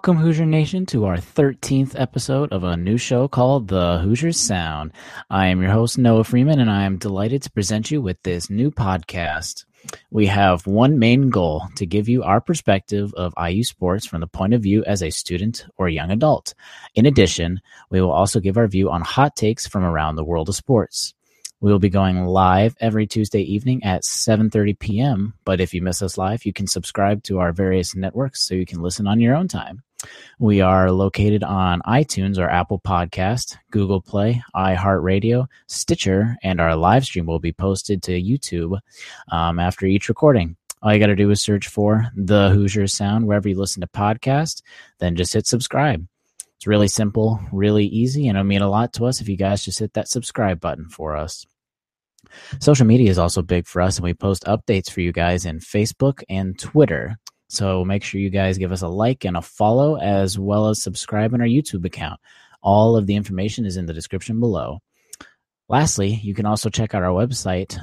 Welcome, Hoosier Nation, to our 13th episode of a new show called The Hoosiers Sound. I am your host, Noah Freeman, and I am delighted to present you with this new podcast. We have one main goal: to give you our perspective of IU sports from the point of view as a student or young adult. In addition, we will also give our view on hot takes from around the world of sports. We will be going live every Tuesday evening at 7:30 p.m., but if you miss us live, you can subscribe to our various networks so you can listen on your own time. We are located on iTunes or Apple Podcast, Google Play, iHeartRadio, Stitcher, and our live stream will be posted to YouTube after each recording. All you got to do is search for The Hoosiers Sound wherever you listen to podcasts, then just hit subscribe. It's really simple, really easy, and it'll mean a lot to us if you guys just hit that subscribe button for us. Social media is also big for us, and we post updates for you guys in Facebook and Twitter. So make sure you guys give us a like and a follow, as well as subscribe on our YouTube account. All of the information is in the description below. Lastly, you can also check out our website,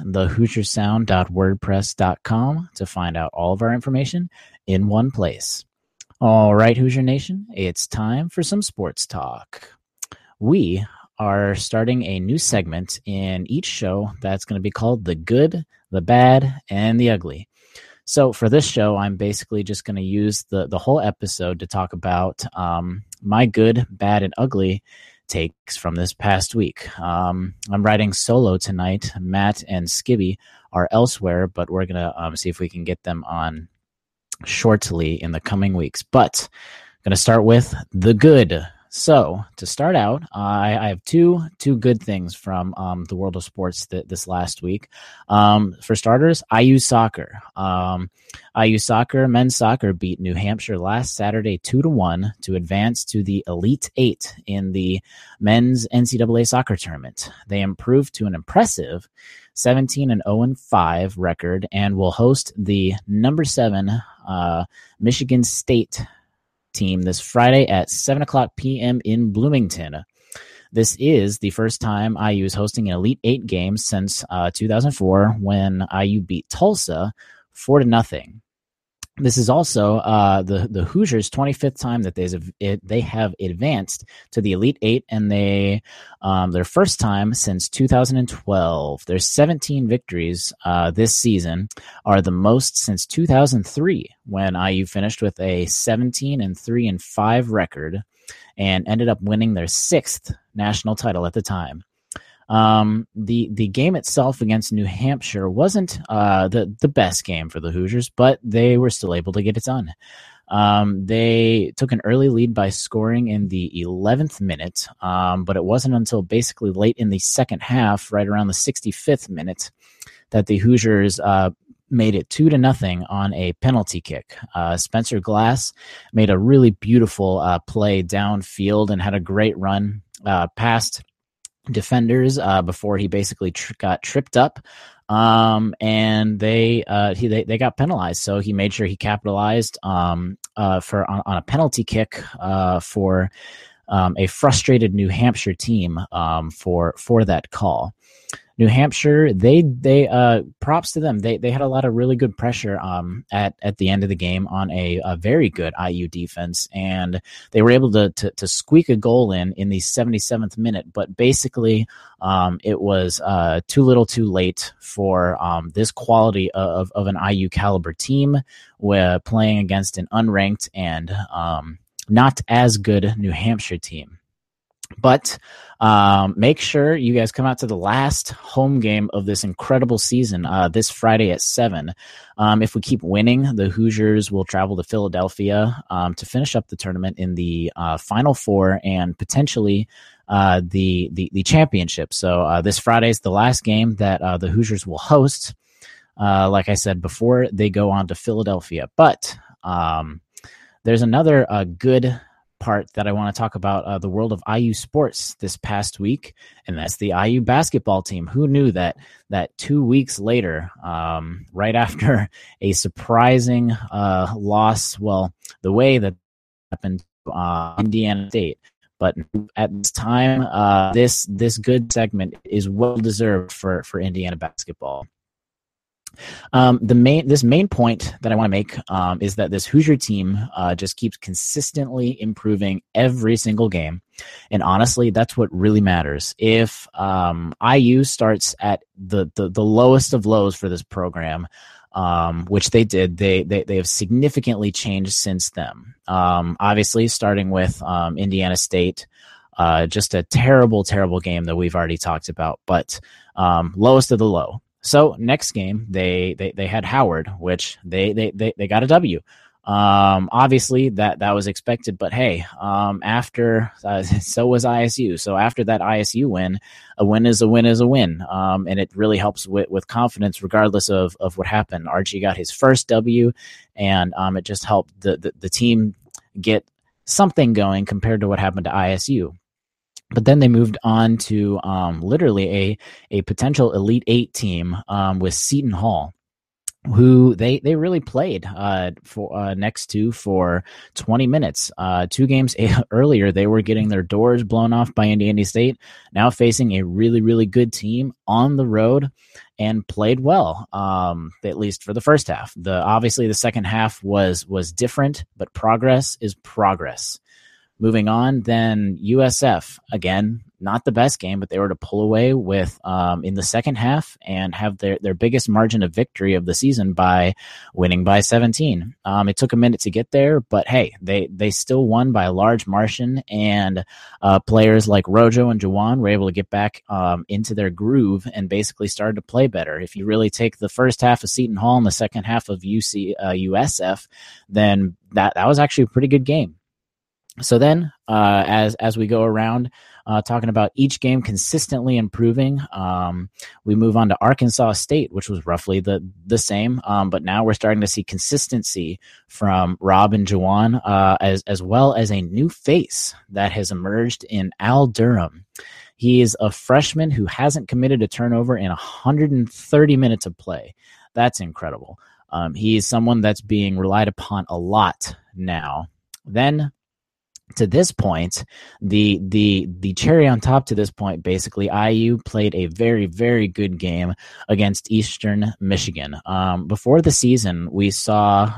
thehoosiersound.wordpress.com, to find out all of our information in one place. All right, Hoosier Nation, it's time for some sports talk. We are starting a new segment in each show that's going to be called The Good, the Bad, and the Ugly. So for this show, I'm basically just going to use the whole episode to talk about my good, bad, and ugly takes from this past week. I'm riding solo tonight. Matt and Skibby are elsewhere, but we're going to see if we can get them on shortly in the coming weeks. But I'm going to start with the good. So to start out, I have two good things from the world of sports this last week. For starters, IU soccer. IU soccer, men's soccer, beat New Hampshire last Saturday 2-1 to advance to the Elite Eight in the men's NCAA soccer tournament. They improved to an impressive 17-0-5 record and will host the number 7 Michigan State team this Friday at 7:00 p.m. in Bloomington. This is the first time IU is hosting an Elite Eight game since 2004, when IU beat Tulsa 4-0. This is also the Hoosiers' 25th time that they have advanced to the Elite Eight, and their first time since 2012. Their 17 victories this season are the most since 2003, when IU finished with a 17-3-5 record and ended up winning their 6th national title at the time. The game itself against New Hampshire wasn't the best game for the Hoosiers, but they were still able to get it done. They took an early lead by scoring in the 11th minute, but it wasn't until basically late in the second half, right around the 65th minute, that the Hoosiers made it 2-0 on a penalty kick. Spencer Glass made a really beautiful play downfield and had a great run past defenders before he basically got tripped up, and they got penalized. So he made sure he capitalized on a penalty kick for a frustrated New Hampshire team for that call. New Hampshire, they props to them. They had a lot of really good pressure at the end of the game on a very good IU defense, and they were able to squeak a goal in the 77th minute. But basically, it was too little, too late for this quality of an IU caliber team, playing against an unranked and not as good New Hampshire team. But make sure you guys come out to the last home game of this incredible season this Friday at 7. If we keep winning, the Hoosiers will travel to Philadelphia to finish up the tournament in the Final Four and potentially the championship. So this Friday is the last game that the Hoosiers will host. Like I said before, they go on to Philadelphia. But there's another good part that I want to talk about the world of IU sports this past week, and that's the IU basketball team. Who knew that 2 weeks later, right after a surprising loss, well, the way that happened Indiana State, but at this time, this good segment is well deserved for Indiana basketball. This main point that I want to make is that this Hoosier team just keeps consistently improving every single game, and honestly, that's what really matters. If IU starts at the lowest of lows for this program, which they did, they have significantly changed since then. Obviously, starting with Indiana State. Just a terrible game that we've already talked about, but lowest of the low. So next game, they had Howard, which they got a W. Obviously that was expected, but hey, after so was ISU. So after that ISU win, a win is a win is a win, and it really helps with confidence regardless of what happened. Archie got his first W, and it just helped the team get something going compared to what happened to ISU. But then they moved on to literally a potential Elite Eight team with Seton Hall, who they really played next to for 20 minutes. 2 games earlier, they were getting their doors blown off by Indiana State, now facing a really good team on the road, and played well, at least for the first half. Obviously, the second half was different, but progress is progress. Moving on, then USF, again, not the best game, but they were to pull away with in the second half and have their biggest margin of victory of the season by winning by 17. It took a minute to get there, but hey, they still won by a large margin, and players like Rojo and Jawan were able to get back into their groove and basically started to play better. If you really take the first half of Seton Hall and the second half of USF, then that was actually a pretty good game. So then, as we go around talking about each game consistently improving, we move on to Arkansas State, which was roughly the same, but now we're starting to see consistency from Rob and Jawan, as well as a new face that has emerged in Al Durham. He is a freshman who hasn't committed a turnover in 130 minutes of play. That's incredible. He is someone that's being relied upon a lot now. Then, to this point, the cherry on top to this point, basically, IU played a very good game against Eastern Michigan. Before the season, we saw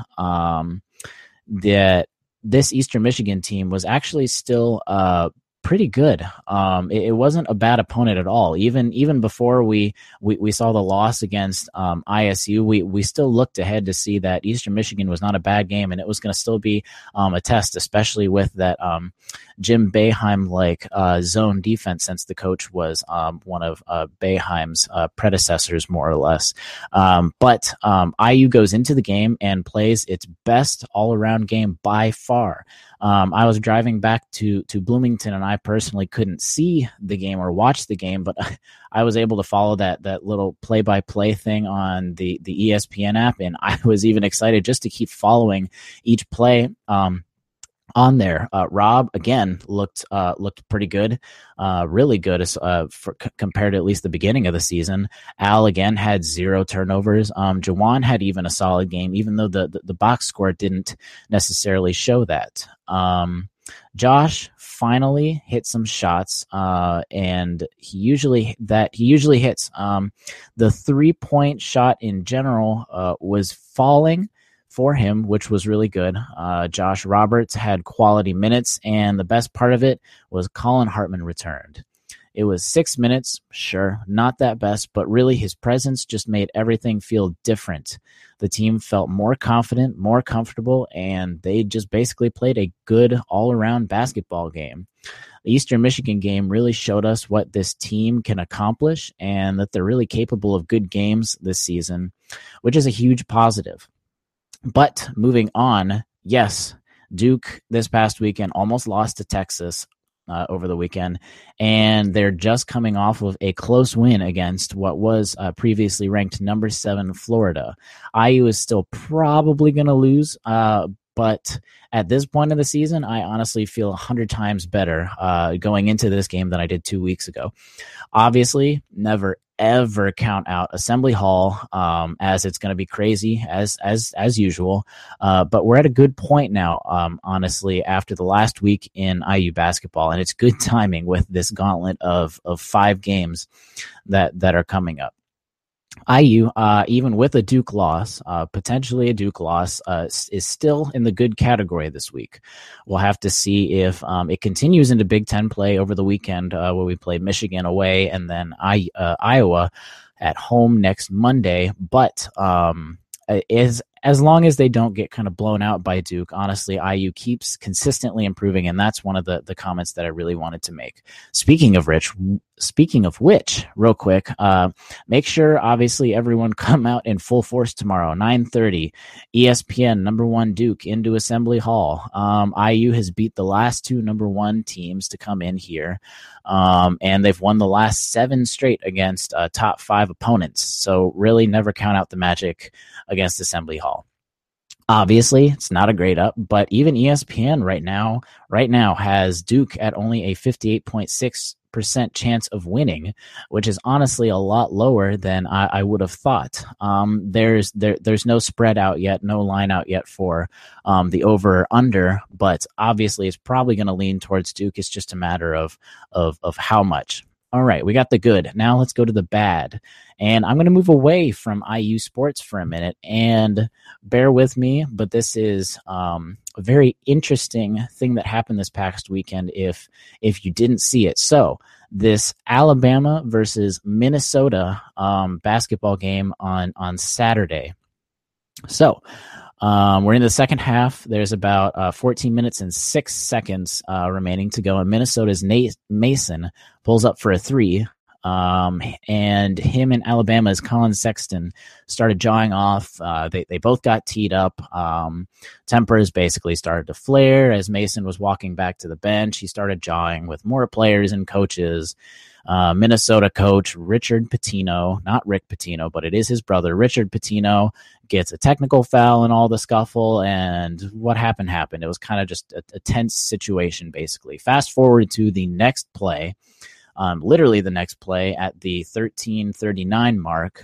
that this Eastern Michigan team was actually still pretty good. It wasn't a bad opponent at all. Even before we saw the loss against ISU, we still looked ahead to see that Eastern Michigan was not a bad game, and it was going to still be a test, especially with that Jim Boeheim zone defense, since the coach was one of Boeheim's predecessors, more or less. But IU goes into the game and plays its best all-around game by far. I was driving back to Bloomington, and I personally couldn't see the game or watch the game, but I was able to follow that little play-by-play thing on the ESPN app, and I was even excited just to keep following each play on there. Rob, again, looked pretty good, really good compared to at least the beginning of the season. Al, again, had 0 turnovers. Jawan had even a solid game, even though the box score didn't necessarily show that. Josh finally hit some shots, and he usually hits. The 3-point shot in general was falling for him, which was really good. Josh Roberts had quality minutes, and the best part of it was Colin Hartman returned. It was 6 minutes, sure, not that best, but really his presence just made everything feel different. The team felt more confident, more comfortable, and they just basically played a good all-around basketball game. The Eastern Michigan game really showed us what this team can accomplish and that they're really capable of good games this season, which is a huge positive. But moving on, yes, Duke this past weekend almost lost to Texas over the weekend, and they're just coming off of a close win against what was previously ranked number 7 Florida. IU is still probably going to lose, but at this point of the season, I honestly feel 100 times better going into this game than I did 2 weeks ago. Obviously, never ever count out Assembly Hall, as it's going to be crazy as usual. But we're at a good point now, honestly, after the last week in IU basketball, and it's good timing with this gauntlet of 5 games that are coming up. IU, even with a Duke loss, potentially a Duke loss, is still in the good category this week. We'll have to see if it continues into Big Ten play over the weekend, where we play Michigan away and then Iowa at home next Monday. But as long as they don't get kind of blown out by Duke, honestly, IU keeps consistently improving, and that's one of the comments that I really wanted to make. Speaking of which, real quick, make sure, obviously, everyone come out in full force tomorrow, 9:30, ESPN, number 1 Duke into Assembly Hall. IU has beat the last 2 number 1 teams to come in here, and they've won the last 7 straight against top 5 opponents. So really never count out the magic against Assembly Hall. Obviously, it's not a grade up, but even ESPN right now has Duke at only a 58.6% chance of winning, which is honestly a lot lower than I would have thought. There's no spread out yet, no line out yet for the over or under, but obviously it's probably going to lean towards Duke. It's just a matter of how much. All right, we got the good. Now let's go to the bad. And I'm going to move away from IU sports for a minute, and bear with me, but this is a very interesting thing that happened this past weekend if you didn't see it. So this Alabama versus Minnesota basketball game on Saturday. So we're in the second half. There's about 14 minutes and 6 seconds remaining to go, and Minnesota's Nate Mason pulls up for a 3. And him and Alabama's Colin Sexton started jawing off. They both got teed up. Tempers basically started to flare as Mason was walking back to the bench. He started jawing with more players and coaches. Minnesota coach Richard Pitino, not Rick Pitino, but it is his brother, Richard Pitino, gets a technical foul in all the scuffle, and what happened. It was kind of just a tense situation, basically. Fast forward to the next play. Literally the next play at the 13:39 mark,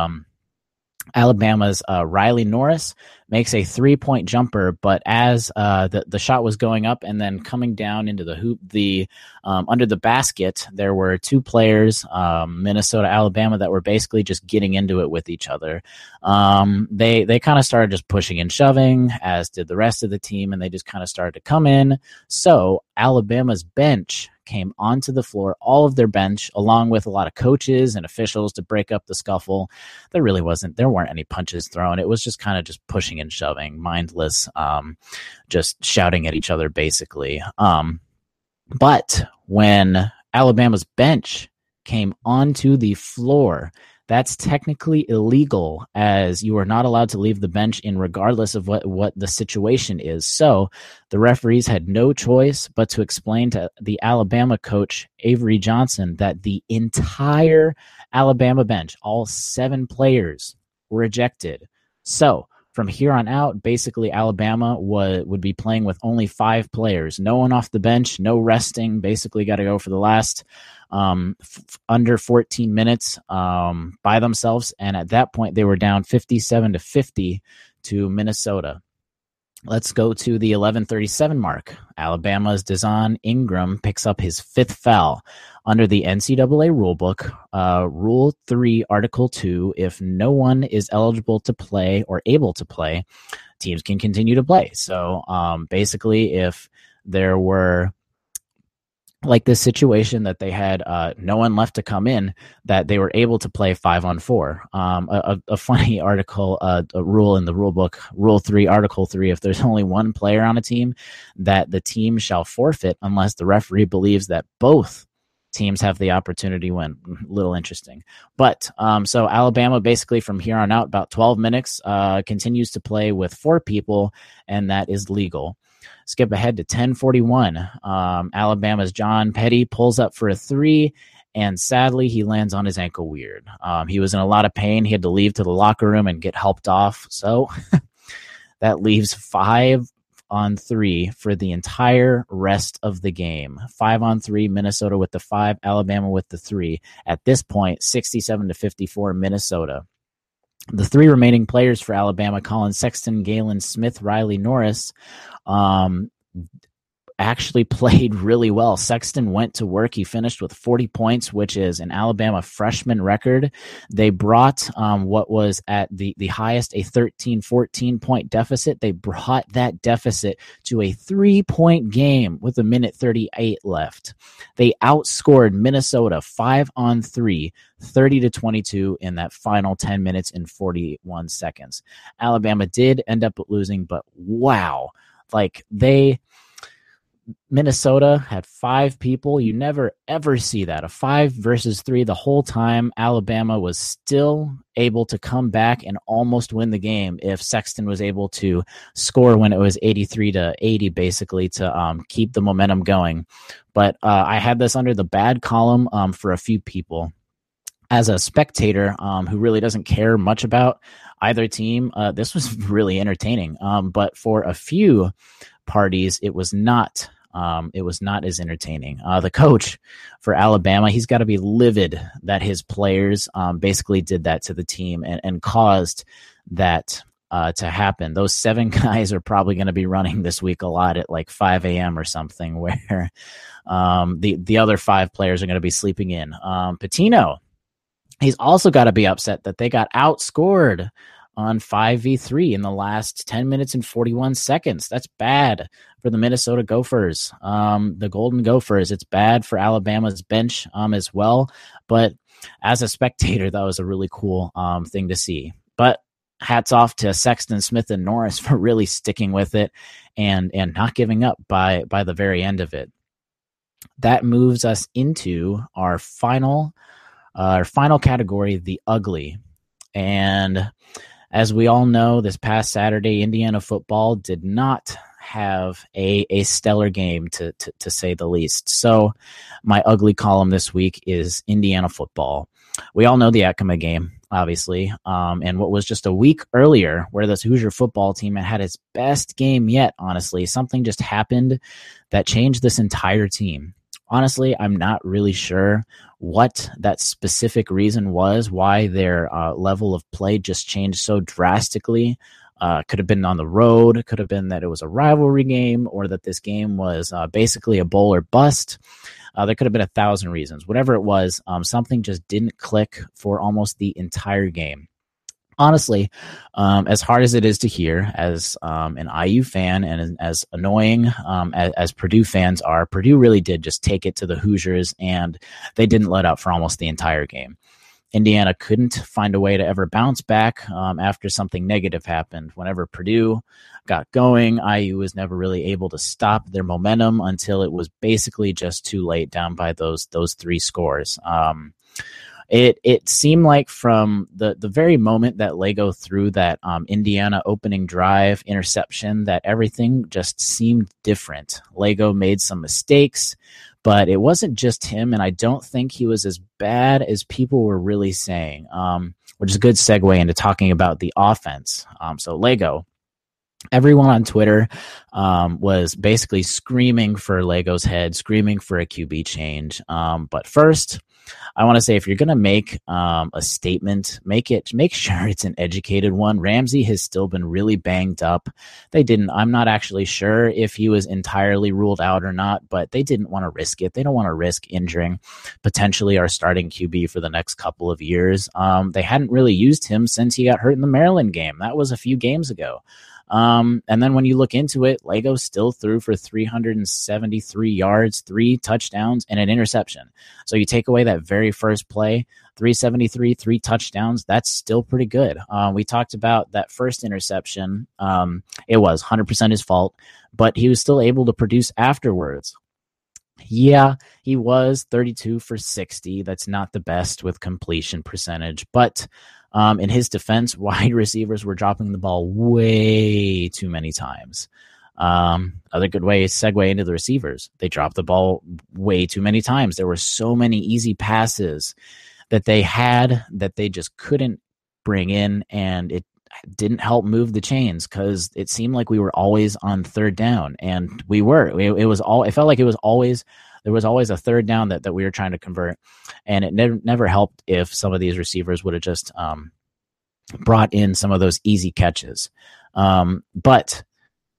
Alabama's Riley Norris makes a 3-point jumper, but as the shot was going up and then coming down into the hoop, under the basket, there were 2 players, Minnesota, Alabama, that were basically just getting into it with each other. They kind of started just pushing and shoving, as did the rest of the team, and they just kind of started to come in. So Alabama's bench came onto the floor, all of their bench, along with a lot of coaches and officials to break up the scuffle. There weren't any punches thrown. It was just kind of just pushing and shoving, mindless, just shouting at each other, basically. But when Alabama's bench came onto the floor, that's technically illegal, as you are not allowed to leave the bench in regardless of what the situation is. So the referees had no choice but to explain to the Alabama coach, Avery Johnson, that the entire Alabama bench, all 7 players, were ejected. So from here on out, basically Alabama would be playing with only 5 players. No one off the bench, no resting, basically got to go for the last under 14 minutes by themselves. And at that point, they were down 57-50 to Minnesota. Let's go to the 11:37 mark. Alabama's Dazon Ingram picks up his 5th foul. Under the NCAA rulebook, Rule 3, Article 2, if no one is eligible to play or able to play, teams can continue to play. So basically, if there were like this situation that they had no one left to come in, that they were able to play 5-on-4. A funny article, a rule in the rule book, Rule 3, Article 3, if there's only one player on a team, that the team shall forfeit unless the referee believes that both teams have the opportunity to win. Little interesting. But so Alabama basically from here on out, about 12 minutes, continues to play with 4 people, and that is legal. Skip ahead to 10:41. Alabama's John Petty pulls up for a 3, and sadly, he lands on his ankle weird. He was in a lot of pain. He had to leave to the locker room and get helped off. So that leaves 5-on-3 for the entire rest of the game. 5-on-3, Minnesota with the 5, Alabama with the 3. At this point, 67-54, Minnesota. The 3 remaining players for Alabama, Colin Sexton, Galen Smith, Riley Norris, actually played really well. Sexton went to work. He finished with 40 points, which is an Alabama freshman record. They brought what was at the highest, a 14 point deficit. They brought that deficit to a 3-point game with 1:38 left. They outscored Minnesota 5-on-3, 30-22 in that final 10 minutes and 41 seconds. Alabama did end up losing, but wow. Minnesota had 5 people. You never, ever see that. A 5 versus 3 the whole time. Alabama was still able to come back and almost win the game if Sexton was able to score when it was 83-80, basically, to keep the momentum going. But I had this under the bad column for a few people. As a spectator who really doesn't care much about either team, this was really entertaining. But for a few parties, it was not as entertaining. The coach for Alabama, he's got to be livid that his players basically did that to the team and caused that to happen. Those 7 guys are probably going to be running this week a lot at like 5 a.m. or something, where the other 5 players are going to be sleeping in. Pitino, he's also got to be upset that they got outscored on 5v3 in the last 10 minutes and 41 seconds. That's bad for the Minnesota Gophers, the Golden Gophers. It's bad for Alabama's bench as well. But as a spectator, that was a really cool thing to see. But hats off to Sexton, Smith, and Norris for really sticking with it and not giving up by the very end of it. That moves us into our final category, the ugly. And as we all know, this past Saturday, Indiana football did not have a stellar game, to say the least. So my ugly column this week is Indiana football. We all know the Yakima game, obviously, and what was just a week earlier where this Hoosier football team had its best game yet, honestly. Something just happened that changed this entire team. Honestly, I'm not really sure what that specific reason was, why their level of play just changed so drastically. Could have been on the road, could have been that it was a rivalry game, or that this game was basically a bowl or bust. There could have been 1,000 reasons. Whatever it was, something just didn't click for almost the entire game. Honestly, as hard as it is to hear as an IU fan and as annoying as Purdue fans are, Purdue really did just take it to the Hoosiers, and they didn't let up for almost the entire game. Indiana couldn't find a way to ever bounce back after something negative happened. Whenever Purdue got going, IU was never really able to stop their momentum until it was basically just too late, down by those 3 scores. It seemed like from the very moment that Lego threw that Indiana opening drive interception that everything just seemed different. Lego made some mistakes, but it wasn't just him, and I don't think he was as bad as people were really saying, which is a good segue into talking about the offense. So Lego, everyone on Twitter was basically screaming for Lego's head, screaming for a QB change. But first, I want to say, if you're going to make a statement, make sure it's an educated one. Ramsey has still been really banged up. I'm not actually sure if he was entirely ruled out or not, but they didn't want to risk it. They don't want to risk injuring potentially our starting QB for the next couple of years. They hadn't really used him since he got hurt in the Maryland game. That was a few games ago. And then when you look into it, Lego still threw for 373 yards, 3 touchdowns, and an interception. So you take away that very first play, 373, 3 touchdowns, that's still pretty good. We talked about that first interception. It was 100% his fault, but he was still able to produce afterwards. Yeah, he was 32 for 60. That's not the best with completion percentage, but in his defense, wide receivers were dropping the ball way too many times. Other good way to segue into the receivers. They dropped the ball way too many times. There were so many easy passes that they had that they just couldn't bring in, and it didn't help move the chains because it seemed like we were always on third down, and we were. It felt like it was always. There was always a third down that we were trying to convert, and it never helped if some of these receivers would have just brought in some of those easy catches. But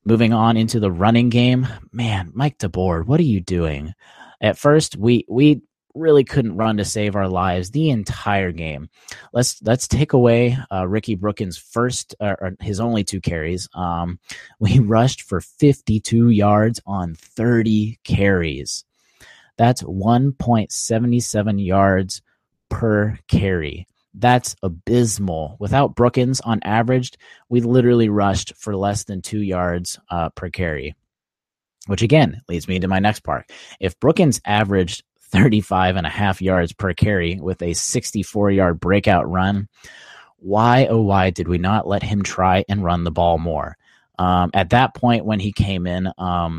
Moving on into the running game, man, Mike DeBoer, what are you doing? At first, we really couldn't run to save our lives the entire game. Let's take away Ricky Brookins' first or his only 2 carries. We rushed for 52 yards on 30 carries. That's 1.77 yards per carry. That's abysmal. Without Brookins, on average, we literally rushed for less than 2 yards per carry, which again leads me to my next part. If Brookins averaged 35.5 yards per carry with a 64-yard breakout run, why did we not let him try and run the ball more? At that point when he came in,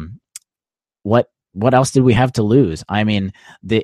what else did we have to lose? I mean, the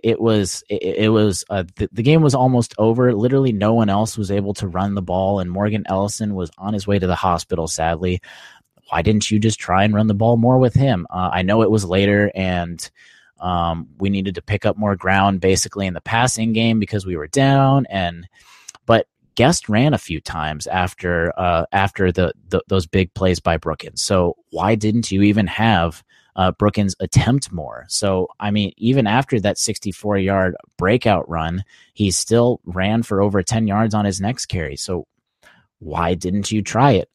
game was almost over. Literally no one else was able to run the ball, and Morgan Ellison was on his way to the hospital, sadly. Why didn't you just try and run the ball more with him? I know it was later, and we needed to pick up more ground basically in the passing game because we were down, but Guest ran a few times after those big plays by Brookins. So why didn't you even have Brookins attempt more? So, I mean, even after that 64-yard breakout run, he still ran for over 10 yards on his next carry. So why didn't you try it?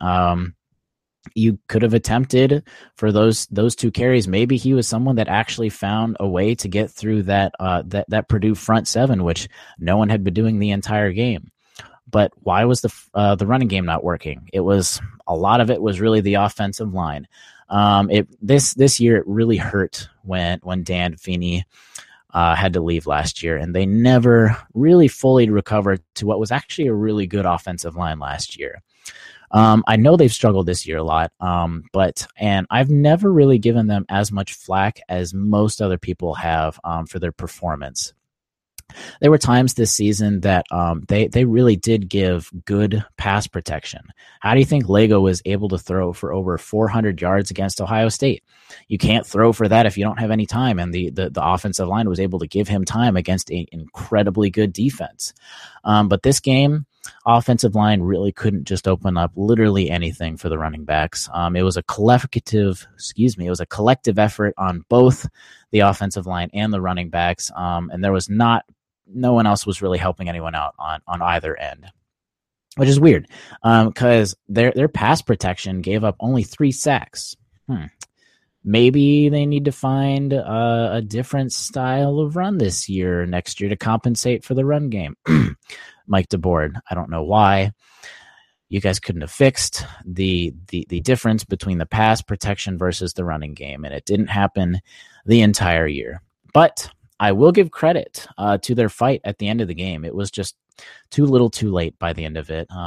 You could have attempted for those 2 carries. Maybe he was someone that actually found a way to get through that Purdue front 7, which no one had been doing the entire game. But why was the running game not working? A lot of it was really the offensive line. This year it really hurt when Dan Feeney had to leave last year, and they never really fully recovered to what was actually a really good offensive line last year. I know they've struggled this year a lot, and I've never really given them as much flack as most other people have for their performance. There were times this season that they really did give good pass protection. How do you think Lego was able to throw for over 400 yards against Ohio State? You can't throw for that if you don't have any time, and the offensive line was able to give him time against an incredibly good defense. But this game, offensive line really couldn't just open up literally anything for the running backs. It was a collective effort on both the offensive line and the running backs, and there was no one else was really helping anyone out on either end, which is weird because their pass protection gave up only 3 sacks. Maybe they need to find a different style of run next year to compensate for the run game. Mike DeBoer, I don't know why. You guys couldn't have fixed the difference between the pass protection versus the running game, and it didn't happen the entire year. But I will give credit to their fight at the end of the game. It was just too little too late by the end of it.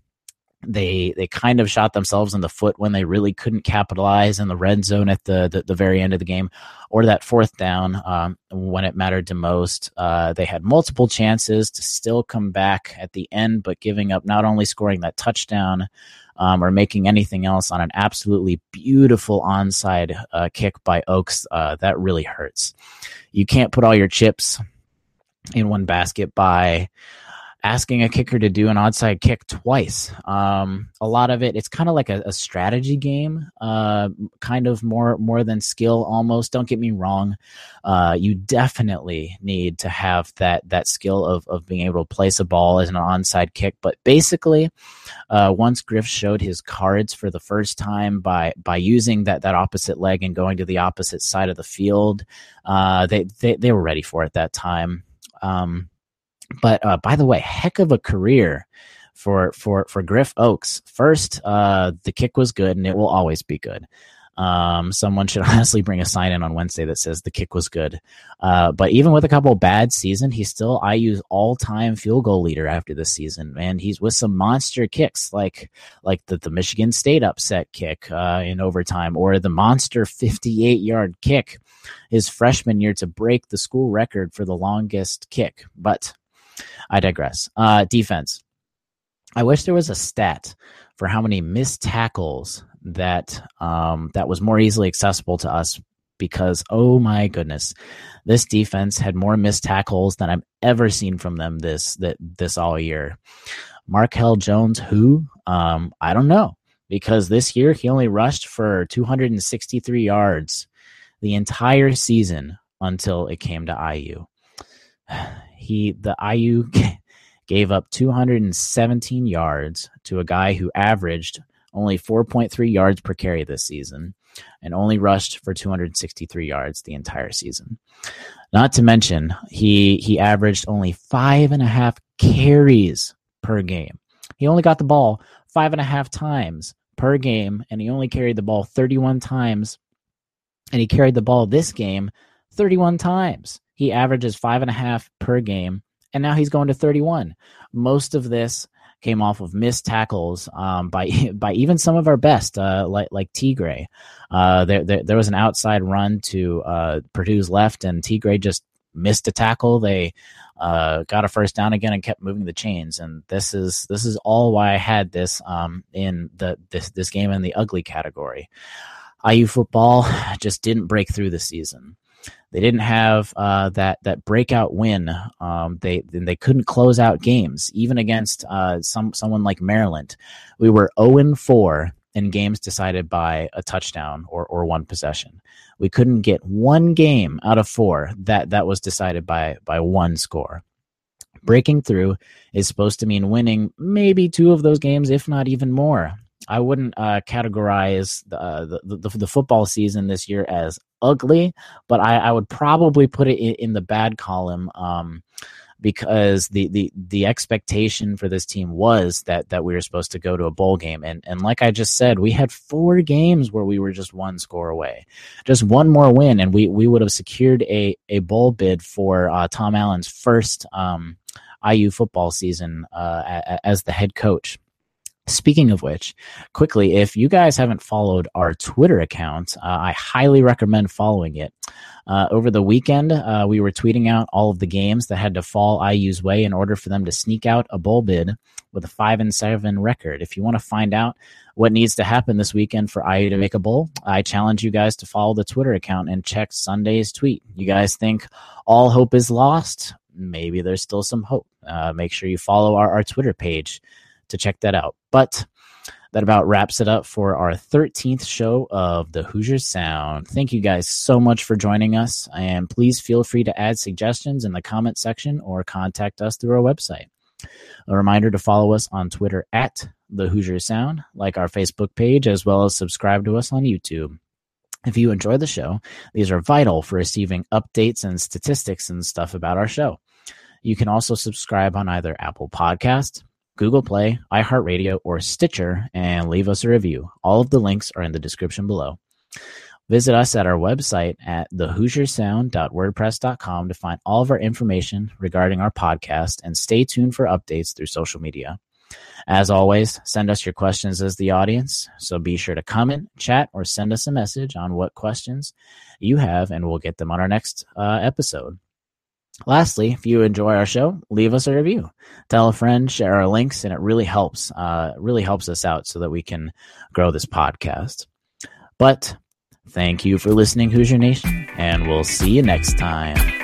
They kind of shot themselves in the foot when they really couldn't capitalize in the red zone at the very end of the game, or that 4th down when it mattered the most. They had multiple chances to still come back at the end, but giving up, not only scoring that touchdown or making anything else on an absolutely beautiful onside kick by Oaks. That really hurts. You can't put all your chips in one basket by asking a kicker to do an onside kick twice. A lot of it's kind of like a strategy game, kind of more than skill almost. Don't get me wrong. You definitely need to have that skill of being able to place a ball as an onside kick. But basically, once Griff showed his cards for the first time by using that opposite leg and going to the opposite side of the field, they were ready for it that time. But by the way, heck of a career for Griff Oaks. First, the kick was good, and it will always be good. Someone should honestly bring a sign in on Wednesday that says the kick was good. But even with a couple bad seasons, he's still IU's all-time field goal leader after this season. And he's with some monster kicks like the Michigan State upset kick in overtime, or the monster 58-yard kick his freshman year to break the school record for the longest kick. But I digress. Defense. I wish there was a stat for how many missed tackles that was more easily accessible to us, because, oh my goodness, this defense had more missed tackles than I've ever seen from them this all year. Markel Jones, who? I don't know. because this year he only rushed for 263 yards the entire season until it came to IU. The IU gave up 217 yards to a guy who averaged only 4.3 yards per carry this season and only rushed for 263 yards the entire season. Not to mention, he averaged only 5.5 carries per game. He only got the ball 5.5 times per game, and he only carried the ball 31 times. And he carried the ball this game 31 times. He averages 5.5 per game, and now he's going to 31. Most of this came off of missed tackles by even some of our best, like Tigray. There was an outside run to Purdue's left, and Tigray just missed a tackle. They got a first down again and kept moving the chains. And this is all why I had this in this game in the ugly category. IU football just didn't break through this season. They didn't have that breakout win. They couldn't close out games, even against someone like Maryland. We were 0-4 in games decided by a touchdown or one possession. We couldn't get one game out of 4 that was decided by one score. Breaking through is supposed to mean winning maybe 2 of those games, if not even more. I wouldn't categorize the football season this year as ugly, but I would probably put it in the bad column because the expectation for this team was that we were supposed to go to a bowl game. And like I just said, we had 4 games where we were just 1 score away. Just one more win, and we would have secured a bowl bid for Tom Allen's first IU football season as the head coach. Speaking of which, quickly, if you guys haven't followed our Twitter account, I highly recommend following it. Over the weekend, we were tweeting out all of the games that had to fall IU's way in order for them to sneak out a bowl bid with a 5-7 record. If you want to find out what needs to happen this weekend for IU to make a bowl, I challenge you guys to follow the Twitter account and check Sunday's tweet. You guys think all hope is lost? Maybe there's still some hope. Make sure you follow our Twitter page to check that out. But that about wraps it up for our 13th show of the Hoosier Sound. Thank you guys so much for joining us, and please feel free to add suggestions in the comment section or contact us through our website. A reminder to follow us on Twitter at the Hoosier Sound, like our Facebook page, as well as subscribe to us on YouTube. If you enjoy the show, these are vital for receiving updates and statistics and stuff about our show. You can also subscribe on either Apple Podcast, Google Play, iHeartRadio, or Stitcher, and leave us a review. All of the links are in the description below. Visit us at our website at thehoosiersound.wordpress.com to find all of our information regarding our podcast, and stay tuned for updates through social media. As always, send us your questions as the audience, so be sure to comment, chat, or send us a message on what questions you have, and we'll get them on our next episode. Lastly, if you enjoy our show, leave us a review. Tell a friend, share our links, and it really helps us out so that we can grow this podcast. But thank you for listening, Hoosier Nation, and we'll see you next time.